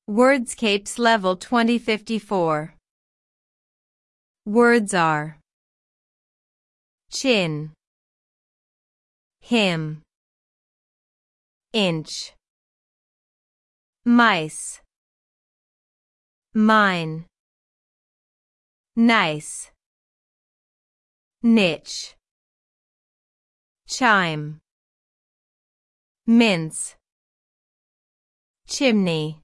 Wordscapes Level 2054. Words are chin, him, inch, mice, mine, nice, niche, chime, mince, chimney.